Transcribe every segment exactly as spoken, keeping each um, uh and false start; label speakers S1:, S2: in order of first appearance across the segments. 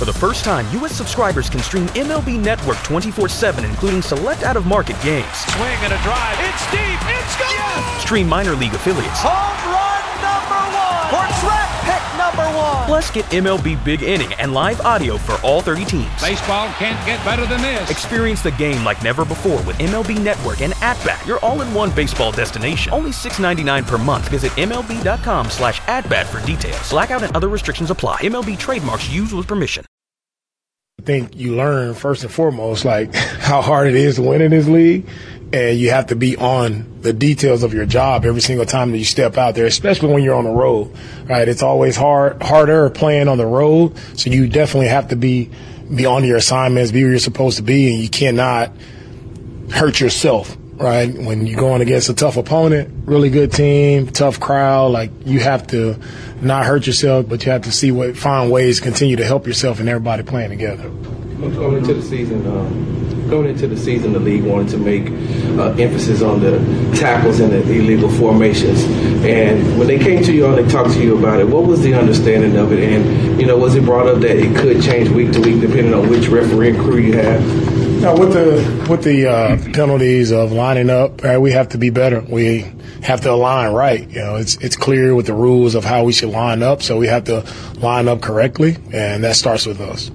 S1: For the first time, U S subscribers can stream M L B Network twenty-four seven, including select out-of-market games.
S2: Swing and a drive. It's deep. It's gone. Yes!
S1: Stream minor league affiliates.
S2: Home run number one. For draft pick number one.
S1: Plus, get M L B Big Inning and live audio for all thirty teams.
S2: Baseball can't get better than this.
S1: Experience the game like never before with M L B Network and At-Bat, your all-in-one baseball destination. Only six dollars and ninety-nine cents per month. Visit M L B dot com slash at-bat for details. Blackout and other restrictions apply. M L B trademarks used with permission.
S3: I think you learn first and foremost, like, how hard it is to win in this league, and you have to be on the details of your job every single time that you step out there, especially when you're on the road, right? It's always hard, harder playing on the road, so you definitely have to be be on your assignments, be where you're supposed to be, and you cannot hurt yourself, right? When you're going against a tough opponent, really good team, tough crowd, like, you have to not hurt yourself, but you have to see what find ways to continue to help yourself and everybody playing together.
S4: Going into the season, um, going into the season, the league wanted to make uh, emphasis on the tackles and the illegal formations. And when they came to you and they talked to you about it, what was the understanding of it? And, you know, was it brought up that it could change week to week depending on which referee and crew you have?
S3: Now, with the with the uh, penalties of lining up, right, we have to be better. We have to align right. You know, it's it's clear with the rules of how we should line up, so we have to line up correctly, and that starts with us.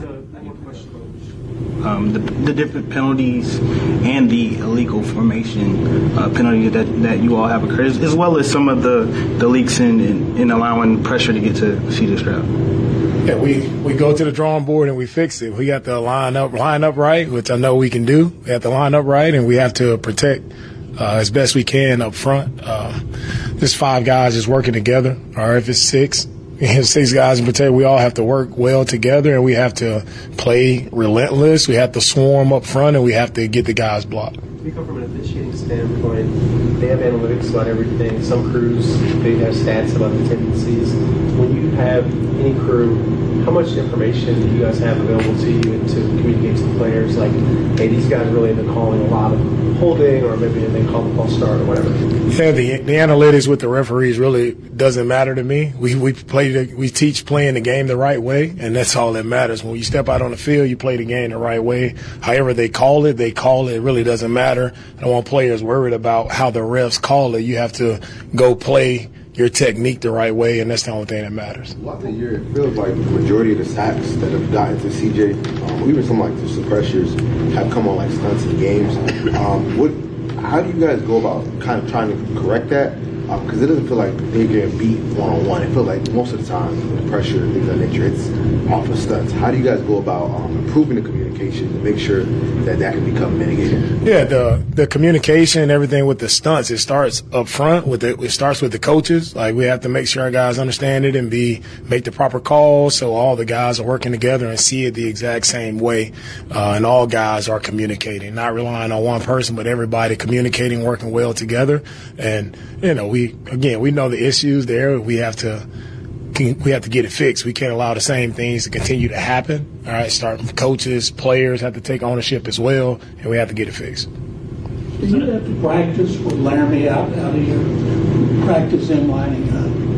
S5: Um, the, the different penalties and the illegal formation uh, penalties that, that you all have occurred, as, as well as some of the, the leaks in, in, in allowing pressure to get to C J Stroud.
S3: Yeah, we, we go to the drawing board and we fix it. We have to line up line up right, which I know we can do. We have to line up right, and we have to protect uh, as best we can up front. Um, just five guys just working together, or if it's six, six guys in particular, we all have to work well together, and we have to play relentless. We have to swarm up front, and we have to get the guys blocked.
S6: We come from an officiating standpoint. They have analytics about everything. Some crews, they have stats about the tendencies. When you have any crew, how much information do you guys have available to you and to communicate to the players? Like, hey, these guys really end up calling a lot of holding, or maybe they call the false start or whatever.
S3: Yeah, the the analytics with the referees really doesn't matter to me. We we play the, we teach playing the game the right way, and that's all that matters. When you step out on the field, you play the game the right way. However they call it, they call it. It really doesn't matter. I don't want players worried about how the refs call it. You have to go play your technique the right way, and that's the only thing that matters.
S7: Throughout the year, it feels like the majority of the sacks that have gotten to C J, um, even some like the pressures, have come on like stunts in games. Um, what, how do you guys go about kind of trying to correct that? Because um, it doesn't feel like they're getting beat one-on-one. It feels like most of the time, the pressure and things of that nature, it's off of stunts. How do you guys go about um, improving the communication to make sure that that can become mitigated?
S3: Yeah, the the communication and everything with the stunts, it starts up front. With the, it starts with the coaches. Like, we have to make sure our guys understand it and be make the proper calls, so all the guys are working together and see it the exact same way. Uh, and all guys are communicating, not relying on one person, but everybody communicating, working well together. And, you know, we We, again, we know the issues there. We have to we have to get it fixed. We can't allow the same things to continue to happen. All right, starting from coaches, players have to take ownership as well, and we have to get it fixed.
S8: Do you have to practice with Laramie out, out of your practice in lining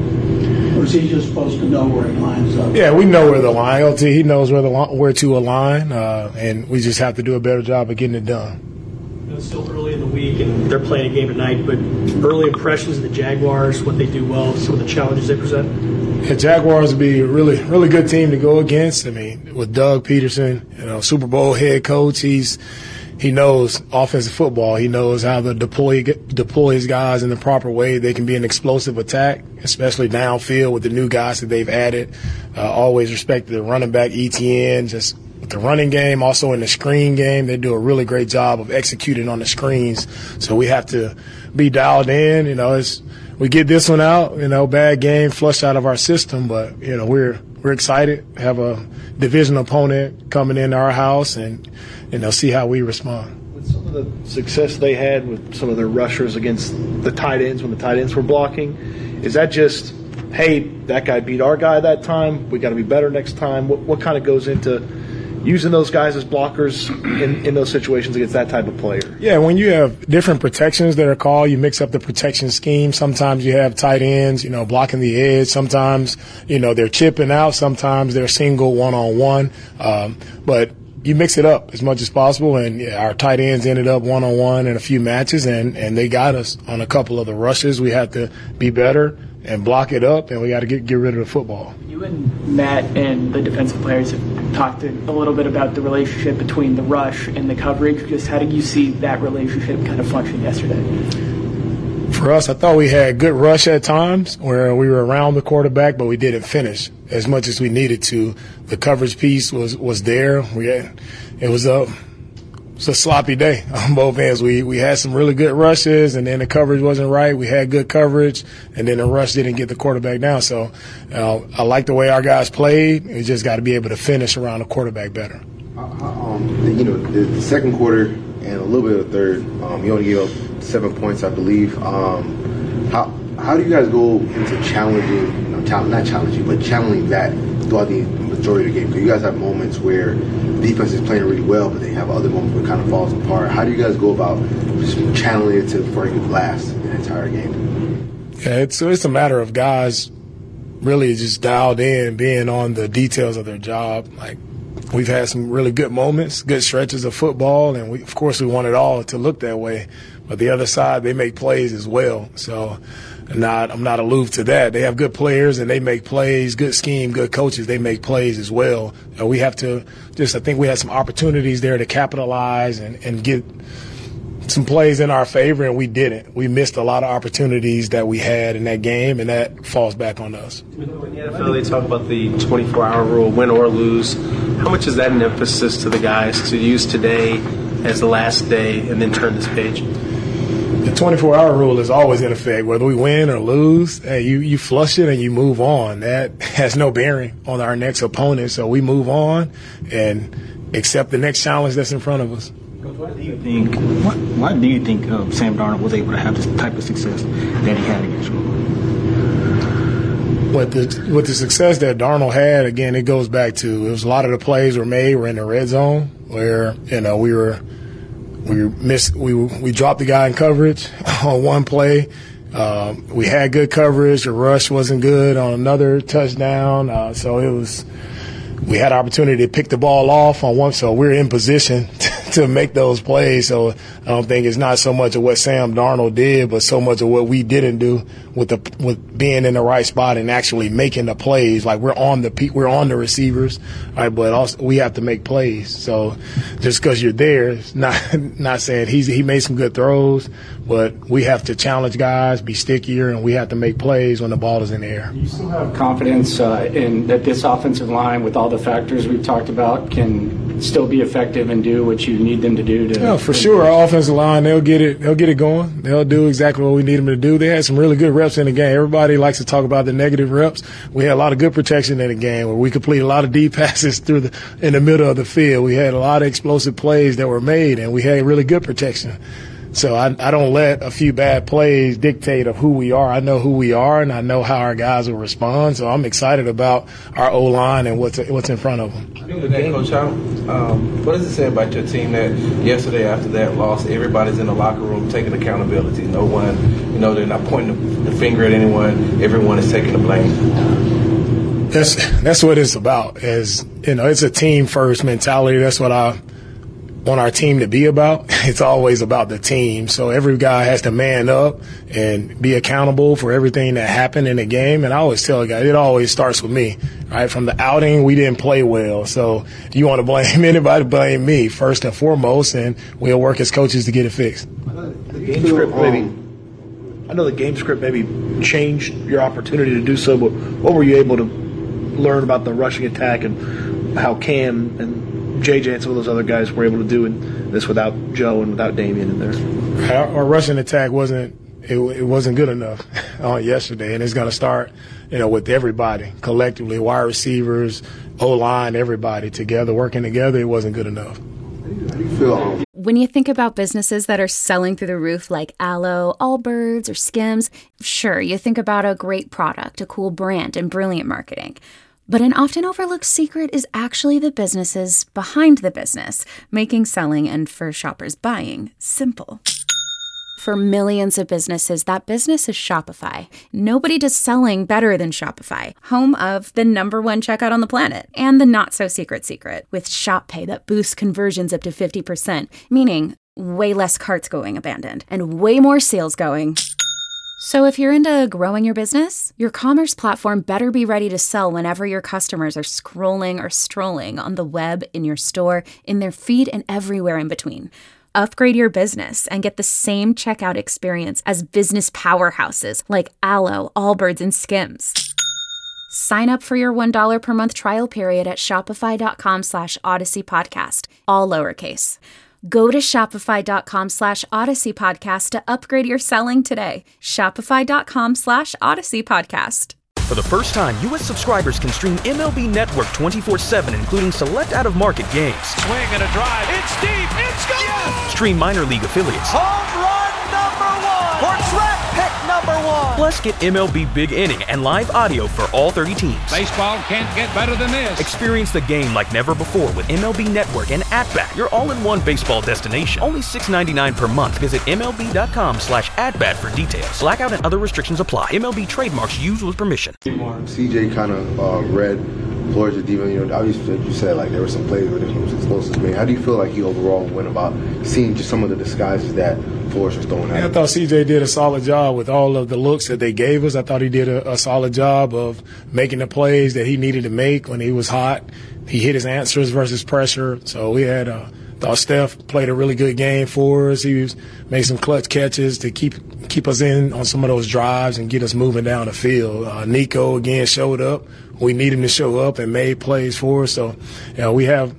S8: up? Or is he just supposed to know where he lines up?
S3: Yeah, we know where the line. L T, he knows where the where to align, uh, and we just have to do a better job of getting it done.
S9: It's still early in the week, and they're playing a game tonight, but early impressions of the Jaguars, what they do well, some of the challenges they present?
S3: Yeah, Jaguars would be a really, really good team to go against. I mean, with Doug Peterson, you know, Super Bowl head coach, he's he knows offensive football. He knows how to deploy deploy his guys in the proper way. They can be an explosive attack, especially downfield with the new guys that they've added. Uh, always respected the running back E T N, just the running game, also in the screen game. They do a really great job of executing on the screens. So we have to be dialed in. You know, it's, we get this one out, you know, bad game, flushed out of our system. But, you know, we're we're excited, have a division opponent coming into our house, and, you know, see how we respond.
S10: With some of the success they had with some of their rushers against the tight ends when the tight ends were blocking, is that just, hey, that guy beat our guy that time, we got to be better next time? What, what kind of goes into using those guys as blockers in, in those situations against that type of player?
S3: Yeah, when you have different protections that are called, you mix up the protection scheme. Sometimes you have tight ends, you know, blocking the edge. Sometimes, you know, they're chipping out. Sometimes they're single one-on-one. Um, but you mix it up as much as possible, and yeah, our tight ends ended up one-on-one in a few matches, and, and they got us on a couple of the rushes. We had to be better and block it up, and we got to get get rid of the football.
S11: You and Matt and the defensive players have talked a little bit about the relationship between the rush and the coverage. Just how did you see that relationship kind of function yesterday?
S3: For us, I thought we had good rush at times where we were around the quarterback, but we didn't finish as much as we needed to. The coverage piece was, was there. We had, it was a it was a sloppy day on both ends. We we had some really good rushes, and then the coverage wasn't right. We had good coverage, and then the rush didn't get the quarterback down. So uh, I like the way our guys played. We just got to be able to finish around the quarterback better.
S7: Uh, um, you know, the, the second quarter and a little bit of the third, um, you only gave up seven points, I believe. Um, how how do you guys go into challenging, you know, challenge, not challenging, but challenging that throughout the majority of the game? Because you guys have moments where the defense is playing really well, but they have other moments where it kind of falls apart. How do you guys go about just channeling it to before you last the entire game?
S3: Yeah, it's it's a matter of guys really just dialed in, being on the details of their job. Like, we've had some really good moments, good stretches of football, and we, of course we want it all to look that way. But the other side, they make plays as well. So I'm not, I'm not aloof to that. They have good players, and they make plays, good scheme, good coaches. They make plays as well. And we have to just, I think we had some opportunities there to capitalize and, and get some plays in our favor, and we didn't. We missed a lot of opportunities that we had in that game, and that falls back on us.
S6: In the N F L, they talk about the twenty-four hour rule, win or lose. How much is that an emphasis to the guys to use today as the last day and then turn this page?
S3: The twenty-four hour rule is always in effect. Whether we win or lose, hey, you, you flush it and you move on. That has no bearing on our next opponent, so we move on and accept the next challenge that's in front of us.
S5: Why do you think? Why, why do you think uh, Sam Darnold was able to have this type of success that he had against you?
S3: With the with the success that Darnold had, again, it goes back to it was a lot of the plays were made were in the red zone where you know we were we missed we we dropped the guy in coverage on one play. Um, we had good coverage. The rush wasn't good on another touchdown, uh, so it was. We had opportunity to pick the ball off on one, so we're in position to make those plays. So I don't think it's not so much of what Sam Darnold did, but so much of what we didn't do with the with being in the right spot and actually making the plays. Like we're on the we're on the receivers, right? But also we have to make plays. So just because you're there, it's not not saying he's he made some good throws, but we have to challenge guys, be stickier, and we have to make plays when the ball is in the air.
S12: You still have confidence uh, in that this offensive line, with all the factors we've talked about, can still be effective and do what you need them to do to
S3: yeah, for sure. Our offensive line, they'll get it they'll get it going. They'll do exactly what we need them to do. They had some really good reps in the game. Everybody likes to talk about the negative reps. We had a lot of good protection in the game where we completed a lot of deep passes through the in the middle of the field. We had a lot of explosive plays that were made, and we had really good protection. So I, I don't let a few bad plays dictate of who we are. I know who we are, and I know how our guys will respond. So I'm excited about our O-line and what's what's in front of them.
S4: Hey, Coach, how, um, what does it say about your team that yesterday after that loss, everybody's in the locker room taking accountability? No one, you know, they're not pointing the finger at anyone. Everyone is taking the blame.
S3: That's that's what it's about. Is you know, it's a team first mentality. That's what I want our team to be about. It's always about the team. So every guy has to man up and be accountable for everything that happened in the game. And I always tell a guy, it always starts with me, right? From the outing, we didn't play well. So if you want to blame anybody, blame me first and foremost, and we'll work as coaches to get it fixed.
S10: The game script maybe, I know the game script maybe changed your opportunity to do so, but what were you able to learn about the rushing attack and how Cam and J J and some of those other guys were able to do in this without Joe and without Damian in there?
S3: Our, our rushing attack wasn't it, it wasn't good enough on yesterday, and it's going to start, you know, with everybody collectively, wide receivers, O-line, everybody together working together. It wasn't good enough.
S7: How do you feel?
S13: When you think about businesses that are selling through the roof like Aloe, Allbirds, or Skims, sure, you think about a great product, a cool brand, and brilliant marketing. But an often overlooked secret is actually the businesses behind the business, making selling and, for shoppers, buying simple. For millions of businesses, that business is Shopify. Nobody does selling better than Shopify, home of the number one checkout on the planet, and the not-so-secret secret, with Shop Pay that boosts conversions up to fifty percent, meaning way less carts going abandoned, and way more sales going. So if you're into growing your business, your commerce platform better be ready to sell whenever your customers are scrolling or strolling on the web, in your store, in their feed, and everywhere in between. Upgrade your business and get the same checkout experience as business powerhouses like Allo, Allbirds, and Skims. Sign up for your one dollar per month trial period at shopify.com slash Odyssey Podcast, all lowercase. Go to shopify.com slash Odyssey Podcast to upgrade your selling today. Shopify.com slash Odyssey Podcast.
S1: For the first time, U S subscribers can stream M L B Network twenty-four seven, including select out-of-market games.
S2: Swing and a drive. It's deep. It's gone. Yes.
S1: Stream minor league affiliates.
S2: Home run number one. Or track pick number one.
S1: Plus, get M L B Big Inning and live audio for all thirty teams.
S14: Baseball can't get better than this.
S1: Experience the game like never before with M L B Network and At-Bat, your all-in-one baseball destination. Only six ninety-nine per month. Visit MLB.com slash at-bat for details. Blackout and other restrictions apply. M L B trademarks used with permission.
S7: C J kind of uh, read Flores' defense. You know, obviously, like you said, like there were some plays where he was explosive. I mean, how do you feel like he overall went about seeing just some of the disguises that Flores was throwing at him?
S3: I thought C J did a solid job with all of the looks that they gave us. I thought he did a, a solid job of making the plays that he needed to make when he was hot. He hit his answers versus pressure. So we had uh, thought Steph played a really good game for us. He was made some clutch catches to keep keep us in on some of those drives and get us moving down the field. Uh, Nico again showed up. We need him to show up and made plays for us. So, you know, we have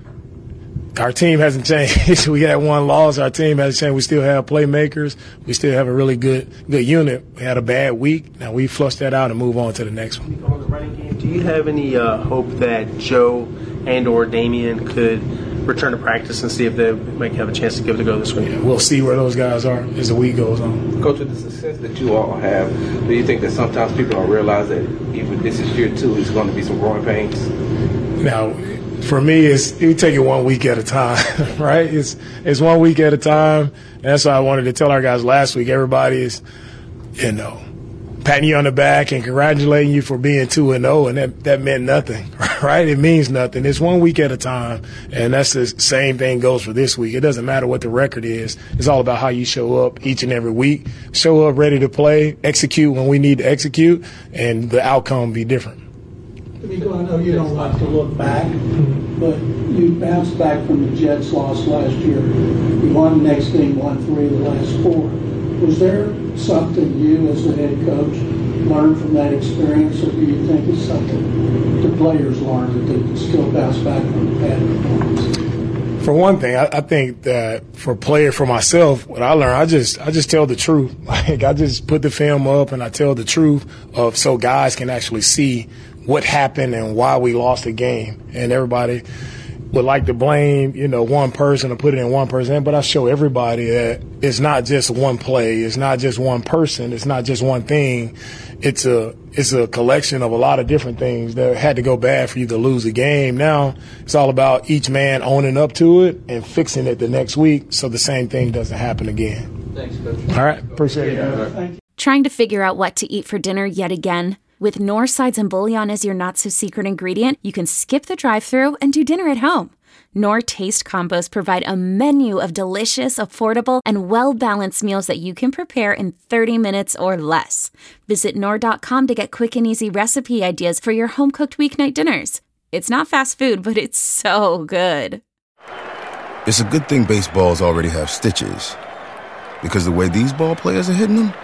S3: our team hasn't changed. We had one loss. Our team hasn't changed. We still have playmakers. We still have a really good good unit. We had a bad week. Now we flush that out and move on to the next one.
S6: On the running game, do you have any uh, hope that Joe and or Damian could return to practice and see if they might have a chance to give it a go this week?
S3: Yeah, we'll see where those guys are as the week goes on.
S4: Coach, with the success that you all have, do you think that sometimes people don't realize that even this is year two, it's going to be some growing pains?
S3: Now, for me, it's you take it one week at a time, right? It's it's one week at a time. And that's why I wanted to tell our guys last week. Everybody is, you know, patting you on the back and congratulating you for being two and zero, and that that meant nothing, right? It means nothing. It's one week at a time, and that's the same thing goes for this week. It doesn't matter what the record is. It's all about how you show up each and every week. Show up ready to play, execute when we need to execute, and the outcome be different.
S8: Nico, I know you don't like to look back, but you bounced back from the Jets loss last year. You won the next game, won three of the last four. Was there something you as the head coach learned from that experience, or do you think it's something the players learned that they can still bounce back from the bad performance?
S3: For one thing, I, I think that for player, for myself, what I learned, I just I just tell the truth. Like I just put the film up and I tell the truth of so guys can actually see what happened and why we lost the game. And everybody would like to blame, you know, one person or put it in one person, but I show everybody that it's not just one play, it's not just one person, it's not just one thing. It's a it's a collection of a lot of different things that had to go bad for you to lose the game. Now it's all about each man owning up to it and fixing it the next week so the same thing doesn't happen again.
S6: Thanks, Coach.
S3: All right, appreciate it.
S8: Thank you.
S13: Trying to figure out what to eat for dinner yet again? With Knorr sides and bouillon as your not-so-secret ingredient, you can skip the drive-thru and do dinner at home. Knorr Taste Combos provide a menu of delicious, affordable, and well-balanced meals that you can prepare in thirty minutes or less. Visit Knorr dot com to get quick and easy recipe ideas for your home-cooked weeknight dinners. It's not fast food, but it's so good.
S15: It's a good thing baseballs already have stitches, because the way these ball players are hitting them,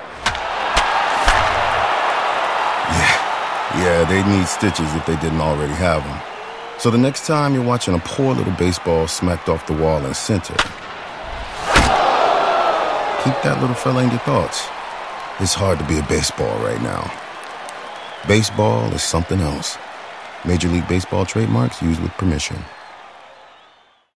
S15: yeah, yeah, they need stitches if they didn't already have them. So the next time you're watching a poor little baseball smacked off the wall in center, keep that little fella in your thoughts. It's hard to be a baseball right now. Baseball is something else. Major League Baseball trademarks used with permission.